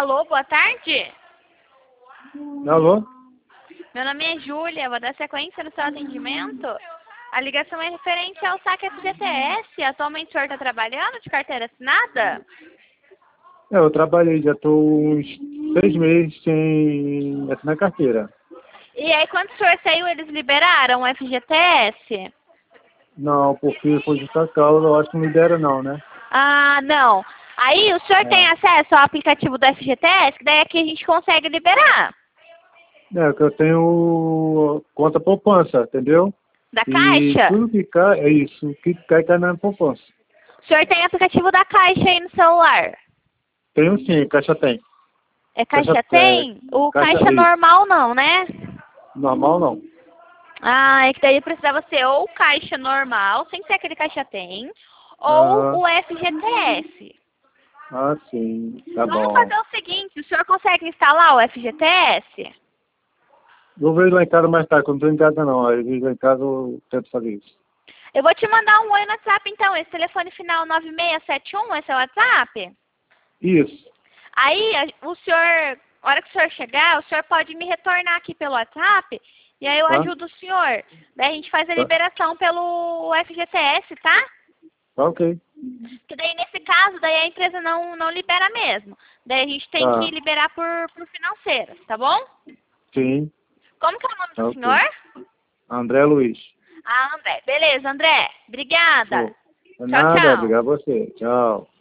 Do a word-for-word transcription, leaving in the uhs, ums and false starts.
Alô, boa tarde. Alô? Meu nome é Júlia, vou dar sequência no seu atendimento. A ligação é referente ao saque F G T S. Atualmente o senhor está trabalhando de carteira assinada? É, eu trabalhei, já estou uns seis meses sem assinar carteira. E aí, quando o senhor saiu, eles liberaram o F G T S? Não, porque foi justa causa, eu acho que não libera não, né? Ah, não. Aí, o senhor É, tem acesso ao aplicativo do F G T S, que daí aqui a gente consegue liberar. é que eu tenho conta poupança, entendeu? Da E Caixa? tudo que cai, é isso, o que cai, cai na poupança. O senhor tem aplicativo da Caixa aí no celular? Tenho sim, caixa tem. É Caixa, Caixa é, tem? O caixa, Caixa é isso. normal não, né? Normal não. Ah, é que daí precisava ser ou Caixa normal, sem ser aquele Caixa tem, ou Ah, o F G T S. ah, sim, tá Vamos bom. fazer o seguinte, o senhor consegue instalar o F G T S? Vou ver lá em casa mais tarde, quando estou em casa não, aí eu vejo lá em casa eu tento fazer isso. Eu vou te mandar um oi no WhatsApp então, esse telefone final nove seis sete um, esse é o WhatsApp? Isso, Aí, a- o senhor, a hora que o senhor chegar, o senhor pode me retornar aqui pelo WhatsApp, e aí eu tá? ajudo o senhor. Daí a gente faz a Tá, liberação pelo F G T S, tá? tá ok. Que daí, nesse caso, daí a empresa não, não libera mesmo. Daí a gente tem que Tá, liberar por, por financeiras, tá bom? sim, Como que é o nome tá do ok. senhor? André Luiz. Ah, André. Beleza, André. Obrigada. Show. Tchau, Nada, tchau. obrigado a você. Tchau.